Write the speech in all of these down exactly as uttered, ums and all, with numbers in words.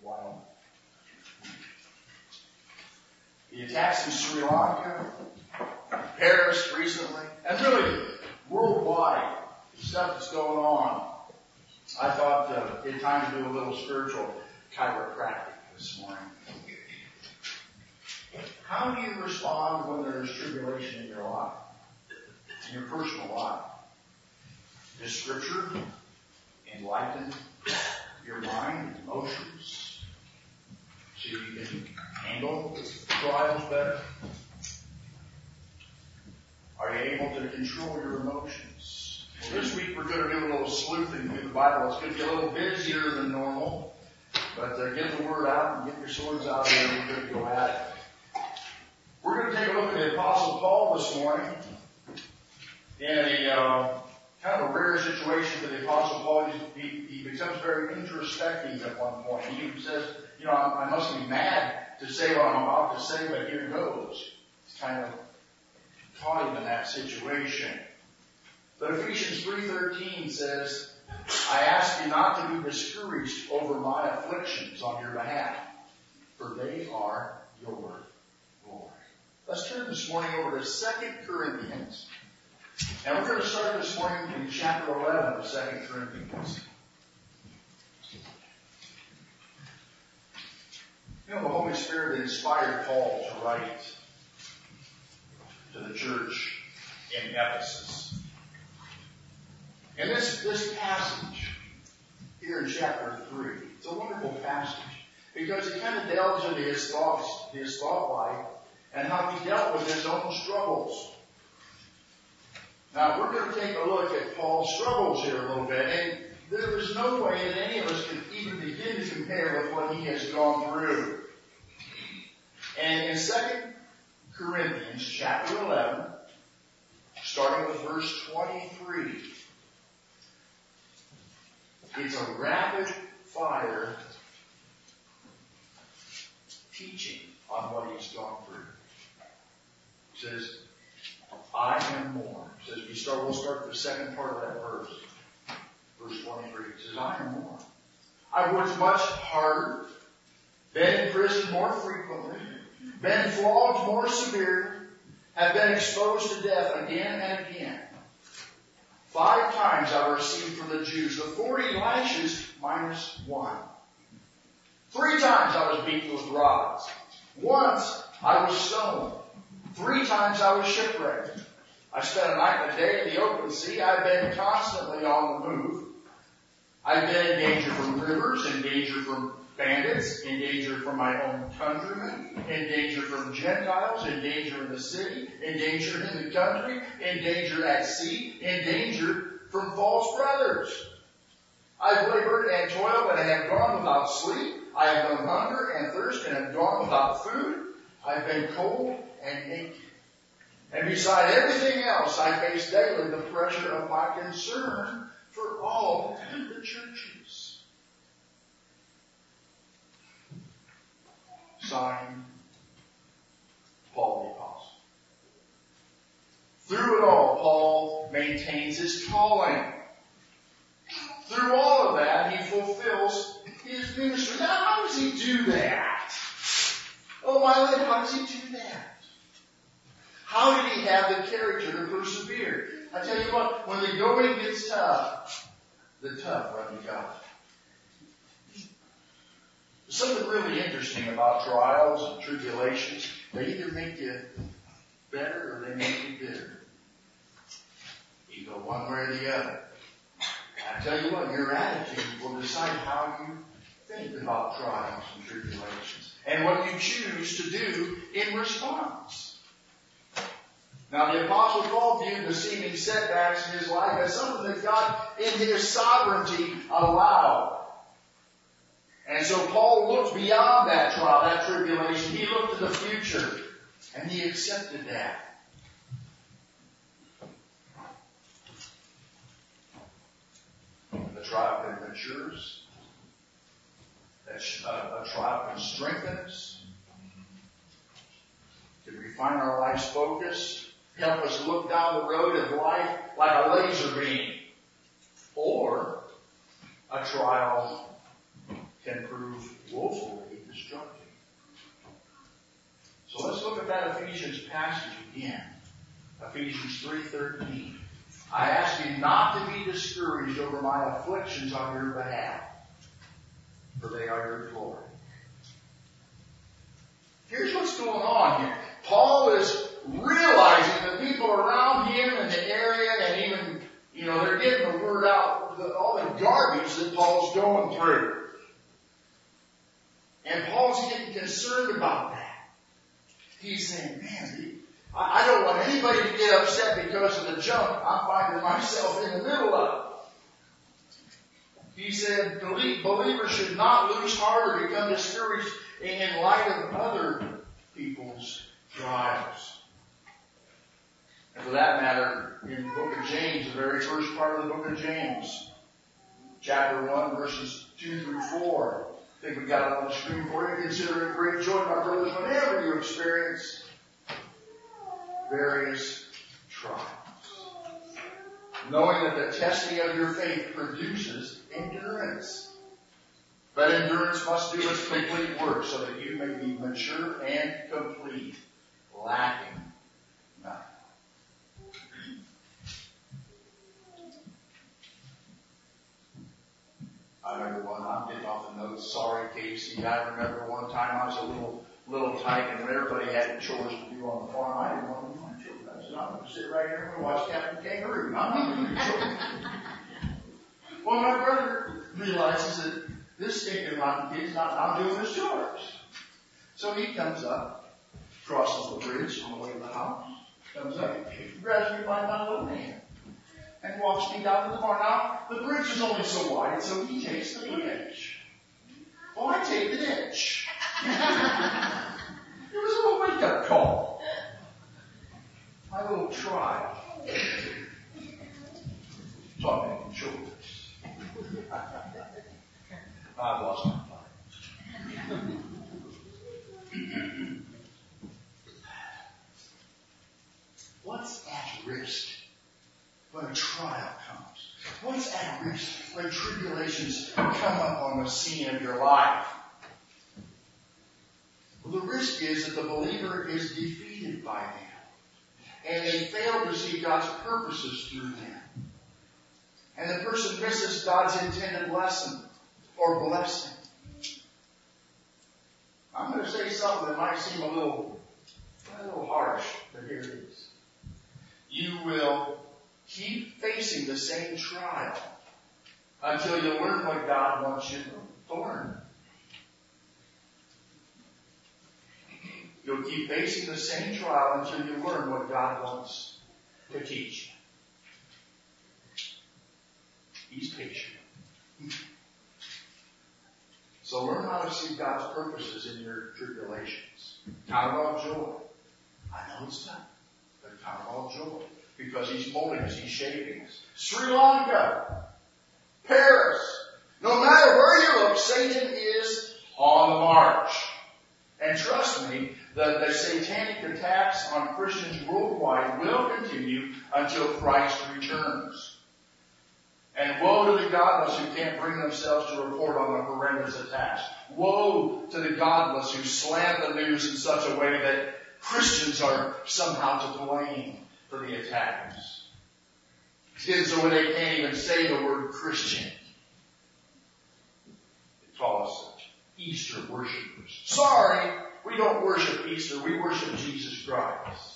Wow. The attacks in Sri Lanka, Paris recently, and really worldwide, the stuff that's going on. I thought uh, it had time to do a little spiritual chiropractic this morning. How do you respond when there's tribulation in your life, in your personal life? Does Scripture enlighten your mind and emotions so you can handle trials better? Are you able to control your emotions? Well, this week we're going to do a little sleuthing through the Bible. It's going to be a little busier than normal, but uh, get the word out and get your swords out there and we're going to go at it. We're going to take a look at the Apostle Paul this morning in a uh, kind of a rare situation for the Apostle Paul. He, he becomes very introspective at one point. He even says, you know, I, I must be mad to say what I'm about to say, but here goes. It's kind of caught him in that situation. But Ephesians three thirteen says, I ask you not to be discouraged over my afflictions on your behalf, for they are your glory. Let's turn this morning over to Second Corinthians. And we're going to start this morning in chapter eleven of Second Corinthians. You know, the Holy Spirit inspired Paul to write to the church in Ephesus. And this, this passage here in chapter three, it's a wonderful passage because it kind of delves into his thoughts, his thought life, and how he dealt with his own struggles. Now, we're going to take a look at Paul's struggles here a little bit, and there is no way that any of us can even begin to compare with what he has gone through. And in Second Corinthians chapter eleven, starting with verse twenty-three, it's a rapid fire teaching on what he's gone through. He says, I am more. He says, we start, we'll start with the second part of that verse. Verse twenty-three. He says, I am more. I've worked much harder, been in prison more frequently, been flogged more severely, have been exposed to death again and again. Five times I've received from the Jews the forty lashes minus one. Three times I was beaten with rods. Once I was stoned. Three times I was shipwrecked. I spent a night and a day in the open sea. I've been constantly on the move. I've been in danger from rivers, in danger from bandits, in danger from my own countrymen, in danger from Gentiles, in danger in the city, in danger in the country, in danger at sea, in danger from false brothers. I've labored and toiled and have gone without sleep. I have known hunger and thirst and have gone without food. I've been cold and naked. And beside everything else, I face daily the pressure of my concern for all the churches. Signed, Paul the Apostle. Through it all, Paul maintains his calling. Through all of that, he fulfills his ministry. Now, how does he do that? Oh, my Lord, how does he do that? How did he have the character to persevere? I tell you what, when the going gets tough, the tough run to God. There's something really interesting about trials and tribulations. They either make you better or they make you bitter. You go one way or the other. I tell you what, your attitude will decide how you think about trials and tribulations and what you choose to do in response. Now, the Apostle Paul viewed the seeming setbacks in his life as something that God, in his sovereignty, allowed. And so Paul looked beyond that trial, that tribulation. He looked to the future, and he accepted that. The trial can mature us. A, a trial can strengthen us. Can refine our life's focus. Help us look down the road of life like a laser beam. Or a trial can prove woefully destructive. So let's look at that Ephesians passage again. Ephesians three thirteen. I ask you not to be discouraged over my afflictions on your behalf, for they are your glory. Here's what's going on here. Paul is realizing the people around him in the area, and even, you know, they're getting the word out, the, all the garbage that Paul's going through. And Paul's getting concerned about that. He's saying, man, I don't want anybody to get upset because of the junk I'm finding myself in the middle of. He said, believers should not lose heart or become discouraged in light of other people's trials. And for that matter, in the book of James, the very first part of the book of James, chapter one, verses two through four, I think we got it on the screen for you. Consider it great joy, my brothers, whenever you experience various trials, knowing that the testing of your faith produces endurance. But endurance must do its complete work so that you may be mature and complete, lacking nothing. I remember one, I'm getting off the notes, sorry Casey, I remember one time I was a little little tyke and everybody had chores to do on the farm. I didn't want to do my chores. I said, I'm going to sit right here and watch Captain Kangaroo. I'm not going to do chores. Well, my brother realizes that this stinking rotten kid's not, not doing his chores. So he comes up, crosses the bridge on the way to the house, comes up, grabs me by my little hand, and walks me down to the barn. Now, the bridge is only so wide, so he takes the bridge. Well, I take the ditch. It was a little wake-up call. My little trial. So I'm making chores. I've lost my mind. What's at risk when a trial comes? What's at risk when tribulations come up on the scene of your life? Well, the risk is that the believer is defeated by them, and they fail to see God's purposes through them. And the person misses God's intended lesson or blessing. I'm going to say something that might seem a little, a little harsh, but here it is. You will keep facing the same trial until you learn what God wants you to learn. You'll keep facing the same trial until you learn what God wants to teach you. He's patient. So learn how to see God's purposes in your tribulations. Count it all joy. I know it's tough, but count it all joy. Because He's molding us, He's shaping us. Sri Lanka, Paris, no matter where you look, Satan is on the march. And trust me, the, the satanic attacks on Christians worldwide will continue until Christ returns. And woe to the godless who can't bring themselves to report on the horrendous attacks. Woe to the godless who slant the news in such a way that Christians are somehow to blame for the attacks. Kids so they can't even say the word Christian. They call us such Easter worshipers. Sorry, we don't worship Easter. We worship Jesus Christ.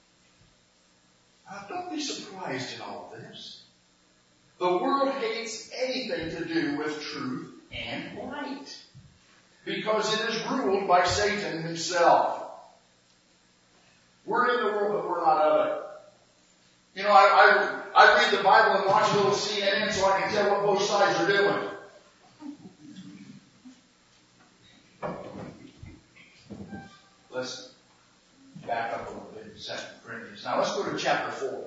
Now, don't be surprised in all of this. The world hates anything to do with truth and light, because it is ruled by Satan himself. We're in the world, but we're not of it. You know, I, I, I read the Bible and watch a little C N N so I can tell what both sides are doing. Let's back up a little bit in Second Corinthians. Now let's go to chapter four.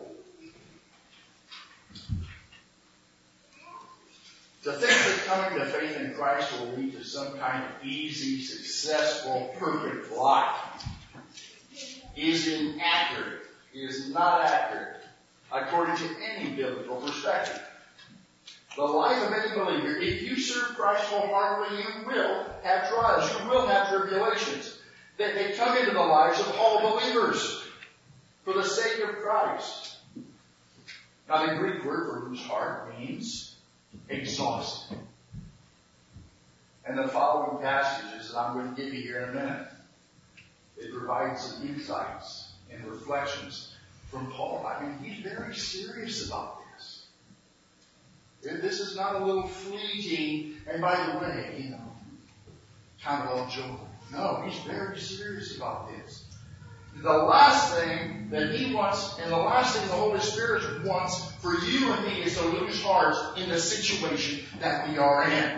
To think that coming to faith in Christ will lead to some kind of easy, successful, perfect life is inaccurate, is not accurate, according to any biblical perspective. The life of any believer, if you serve Christ wholeheartedly, you will have trials. You will have tribulations. They, they come into the lives of all believers for the sake of Christ. Now, the Greek word for lose heart means exhausted. And the following passages that I'm going to give you here in a minute, it provides some insights and reflections from Paul. I mean, he's very serious about this. This is not a little fleeting, and by the way, you know, kind of all joke. No, he's very serious about this. The last thing that he wants, and the last thing the Holy Spirit wants for you and me is to lose hearts in the situation that we are in.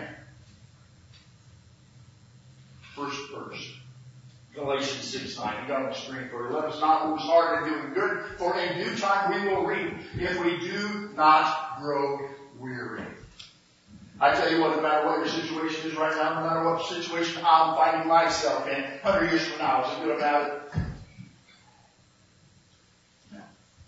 First verse. Galatians six nine. You got on the screen for it. Let us not lose heart in doing good, for in due time we will reap if we do not grow weary. I tell you what, no matter what your situation is right now, no matter what situation I'm finding myself in, one hundred years from now, is it good about it? No.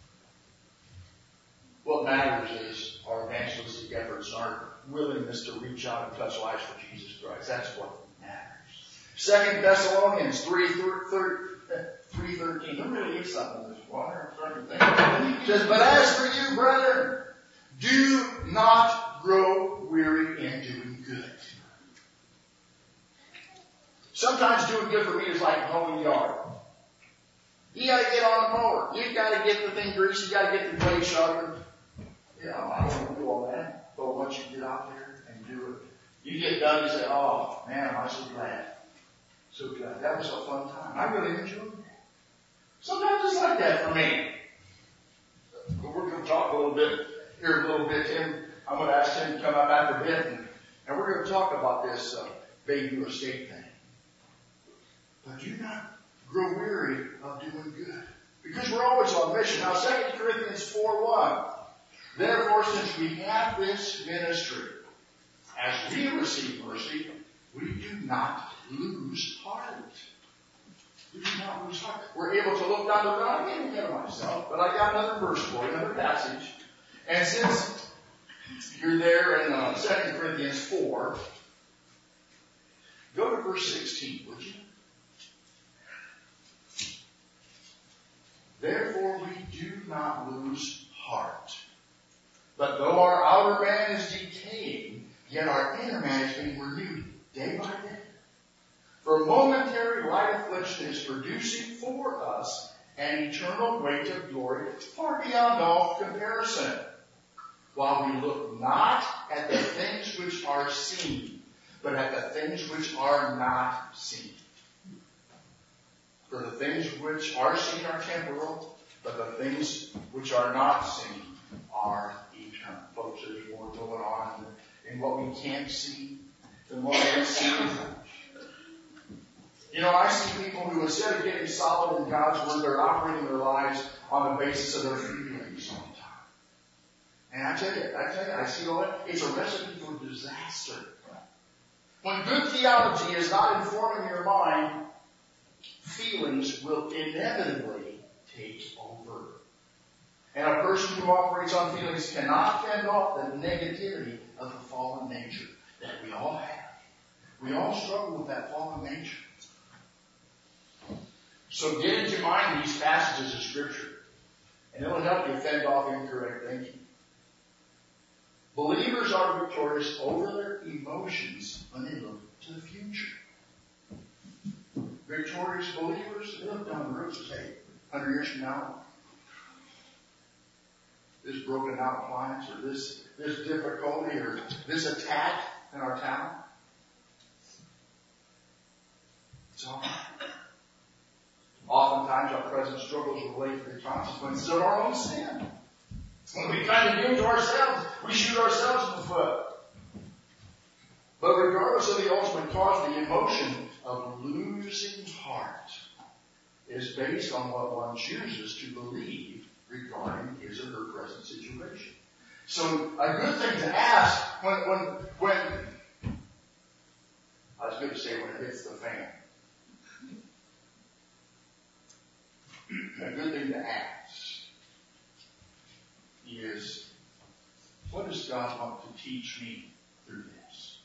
What matters is our evangelistic efforts, our willingness to reach out and touch lives for Jesus Christ. That's what matters. Second Thessalonians three thirteen. There really is something in this water. I'm starting to think. It says, but as for you, brethren, do not grow weary in doing good. Sometimes doing good for me is like mowing the yard. You gotta get on the mower. You gotta get the thing greased. You gotta get the blade sharpened. You know, I don't want to do all that. But once you get out there and do it, you get done, you say, oh man, I'm so glad. So glad. That was a fun time. I really enjoyed it. Sometimes it's like that for me. But we're going to talk a little bit here in a little bit. Tim, I'm going to ask Tim to come up after a bit, and, and we're going to talk about this uh, baby or state thing. But do not grow weary of doing good, because we're always on mission. Now, Second Corinthians four one. Therefore, since we have this ministry, as we receive mercy, we do not lose heart. We do not lose heart. We're able to look down the road. I'm getting ahead of myself, but I got another verse for you, another passage. And since you're there in uh, Second Corinthians four, go to verse sixteen, would you? Therefore, we do not lose heart. But though our outer man is decaying, yet our inner man is being renewed day by day. For momentary light affliction is producing for us an eternal weight of glory far beyond all comparison. While we look not at the things which are seen, but at the things which are not seen. For the things which are seen are temporal, but the things which are not seen are eternal. Folks, there's more going on in what we can't see than what we see. You know, I see people who, instead of getting solid in God's Word, they're operating their lives on the basis of their feelings all the time. And I tell you, I tell you, I see all that. It's a recipe for disaster. When good theology is not informing your mind, feelings will inevitably take over. And a person who operates on feelings cannot fend off the negativity of the fallen nature that we all have. We all struggle with that fallen nature. So get into mind these passages of Scripture, and it'll help you fend off incorrect thinking. Believers are victorious over their emotions when they look to the future. Victorious believers, they look down the road and say, one hundred years from now, this broken down appliance, or this, this difficulty, or this attack in our town, it's all right. Oftentimes our present struggles relate to the consequences of our own sin. When we try to do it to ourselves, we shoot ourselves in the foot. But regardless of the ultimate cause, the emotion of losing heart is based on what one chooses to believe regarding his or her present situation. So a good thing to ask when, when, when, I was going to say when it hits the fan. A good thing to ask is, what what does God want to teach me through this?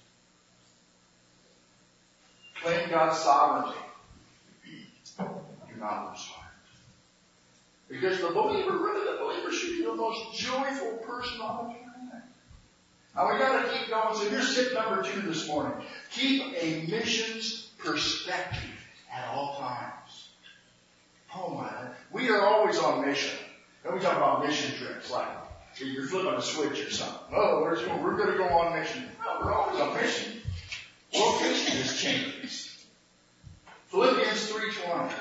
Claim God's sovereignty. Do not lose heart. Because the believer, really the believer should be the most joyful person on the planet. Now we got to keep going. So here's tip number two this morning. Keep a missions perspective at all times. Oh my, we are always on mission. Then we talk about mission trips, like you're flipping a switch or something. Oh, where's going? We're going to go on mission. No, we're always on mission. Location just changes. Philippians three twenty.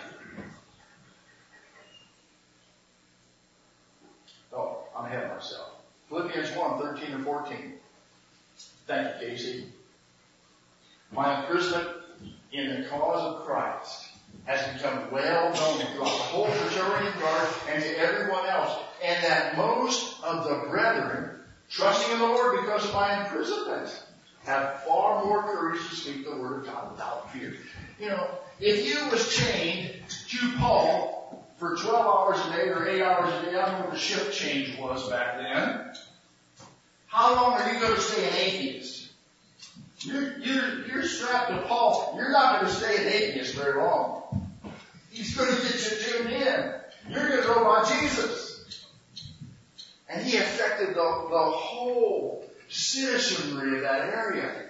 Oh, I'm ahead of myself. Philippians one thirteen and fourteen. Thank you, Casey. My imprisonment in the cause of Christ has become well known throughout the whole Praetorian Guard and to everyone else, and that most of the brethren, trusting in the Lord because of my imprisonment, have far more courage to speak the word of God without fear. You know, if you was chained to Paul for twelve hours a day or eight hours a day, I don't know what the shift change was back then, how long are you going to stay an atheist? You're, you're, you're strapped to Paul. You're not going to stay an atheist very long. He's going to get you tuned in. You're going to go by Jesus. And he affected the, the whole citizenry of that area.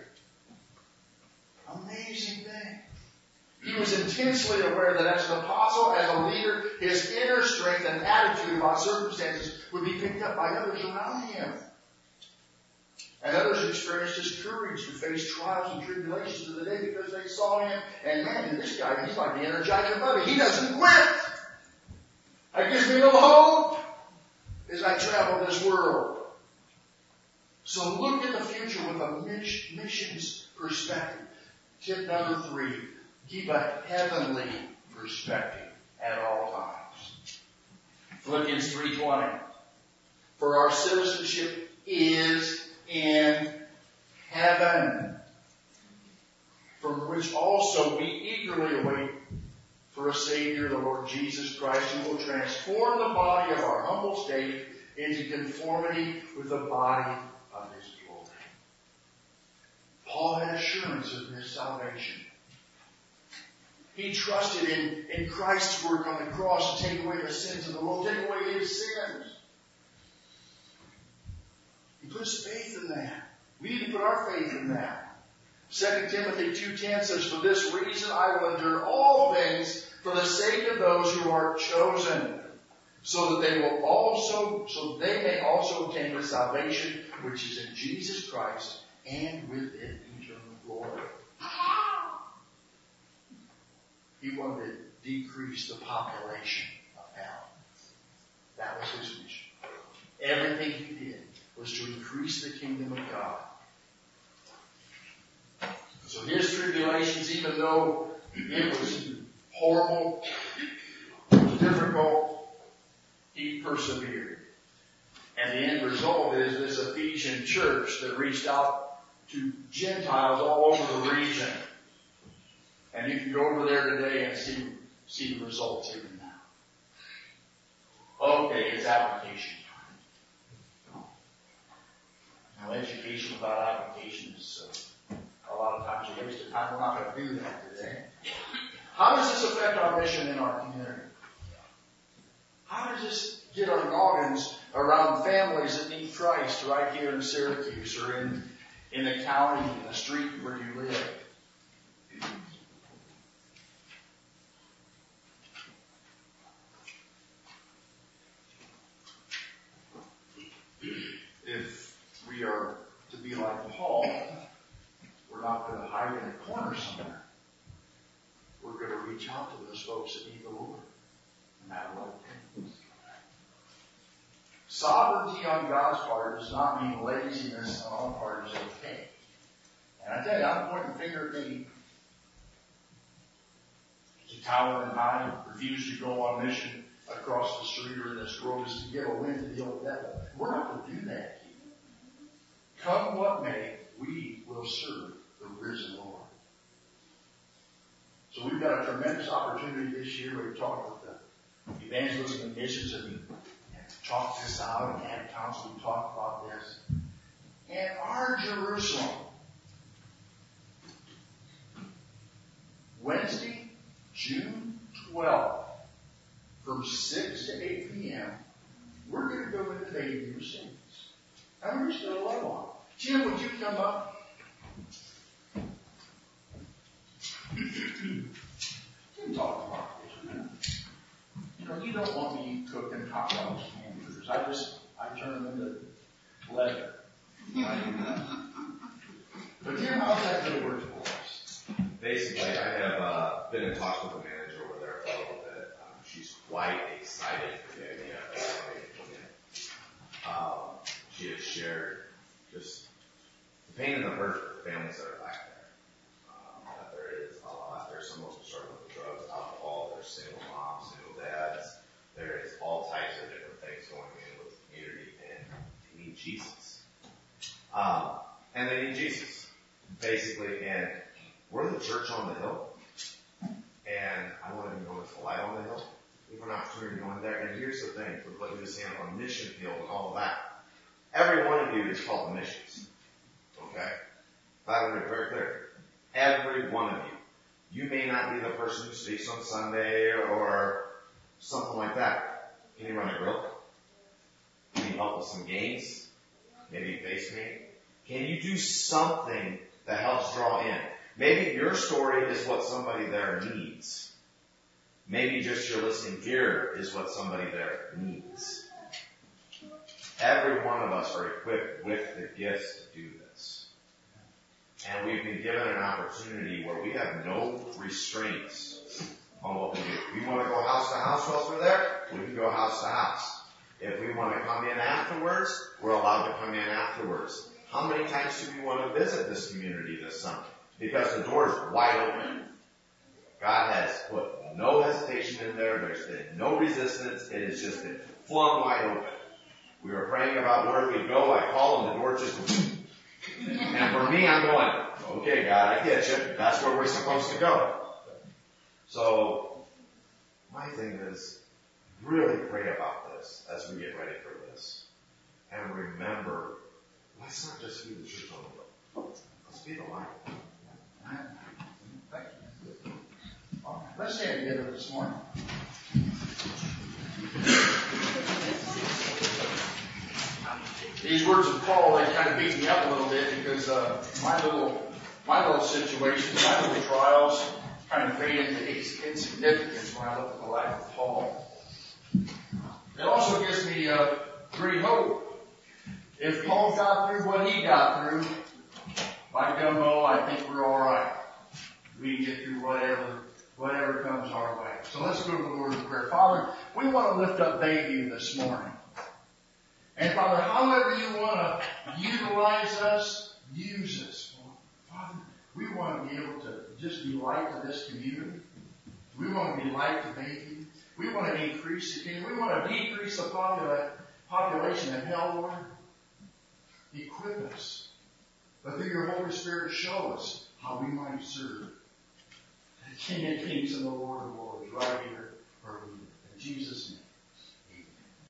Amazing thing. He was intensely aware that as an apostle, as a leader, his inner strength and attitude about circumstances would be picked up by others around him. And others experienced his courage to face trials and tribulations of the day because they saw him. And man, this guy, he's like the Energizer Bunny. He doesn't quit. That gives me a little hope as I travel this world. So look at the future with a missions perspective. Tip number three, keep a heavenly perspective at all times. Philippians three twenty. For our citizenship is in heaven, from which also we eagerly await for a Savior, the Lord Jesus Christ, who will transform the body of our humble state into conformity with the body of His glory. Paul had assurance of his salvation. He trusted in, in Christ's work on the cross to take away the sins of the world, take away his sins. He put his faith in that. We need to put our faith in that. Second Timothy two ten says, for this reason I will endure all things for the sake of those who are chosen, so that they will also, so they may also obtain the salvation which is in Jesus Christ, and with it eternal glory. He wanted to decrease the population of hell. That was his mission. Everything he did was to increase the kingdom of God. So his tribulations, even though it was horrible, difficult, he persevered. And the end result is this Ephesian church that reached out to Gentiles all over the region. And you can go over there today and see, see the results even now. Okay, it's application time. Now, education without application is uh, a lot of times a waste of time. We're not going to do that today. How does this affect our mission in our community? How does this get our noggins around families that need Christ right here in Syracuse or in, in the county, in the street where you live? If we are to be like Paul, we're not going to hide in a corner somewhere. We're going to reach out to those folks that need the Lord, no matter what it takes. Sovereignty on God's part does not mean laziness on our part is okay. And I tell you, I'm pointing the finger at me. To tower and high, refuse to go on mission across the street or in this world is to give a win to the old devil. We're not going to do that here. Come what may, we will serve the risen Lord. So we've got a tremendous opportunity this year. We've talked with the evangelism and missions and, and talked this out and had counsel. We talked about this. And our Jerusalem, Wednesday, June twelfth, from six to eight p.m., we're going to go into Bayview Mercedes. And we're just going to love on. Jim, would you come up? Jim, talk about this. You know, you don't want me cooking hot dogs and hamburgers. I just, I turn them into leather. But Jim, how's that going to work for us? Basically, I have uh, been in talks with the manager over there for a little bit. Um, she's quite excited for the idea of having it come in. Um, she has shared just the pain and the hurt for the families that are back there. Um, that there is a lot. There's some of them struggling with drugs, alcohol. There's single moms, single dads. There is all types of different things going in with the community, and they need Jesus. Um, and they need Jesus, basically. And we're the church on the hill, and I want to be known as the light on the hill. We have an opportunity to go in there. And here's the thing, for what you were saying on mission field and all of that. Every one of you is called to missions. Okay? That will be very clear. Every one of you. You may not be the person who speaks on Sunday or something like that. Can you run a grill? Can you help with some games? Maybe face paint? Can you do something that helps draw in? Maybe your story is what somebody there needs. Maybe just your listening ear is what somebody there needs. Every one of us are equipped with the gifts to do this. And we've been given an opportunity where we have no restraints on what we do. If we want to go house to house while we're there, we can go house to house. If we want to come in afterwards, we're allowed to come in afterwards. How many times do we want to visit this community this summer? Because the door is wide open. God has put no hesitation in there. There's been no resistance. It has just been flung wide open. We were praying about where we'd go. I call and the door just goes. And for me, I'm going, okay, God, I get you. That's where we're supposed to go. So my thing is really pray about this as we get ready for this. And remember, let's not just be the church on the road. Let's be the light. Thank you. All right, let's stand together this morning. These words of Paul, they kind of beat me up a little bit because uh, my little my little situations, my little trials kind of fade into insignificance when I look at the life of Paul. It also gives me uh, great hope. If Paul got through what he got through, by gumbo, I think we're all right. We can get through whatever whatever comes our way. So let's go to the Lord in prayer. Father, we want to lift up Bayview this morning. And Father, however you want to utilize us, use us. Father, we want to be able to just be light to this community. We want to be light to Bayview. We want to increase the kingdom. We want to decrease the popula- population of hell, Lord. Equip us. But through your Holy Spirit, show us how we might serve the King of Kings and the Lord of Lords right here, where we live. In Jesus' name.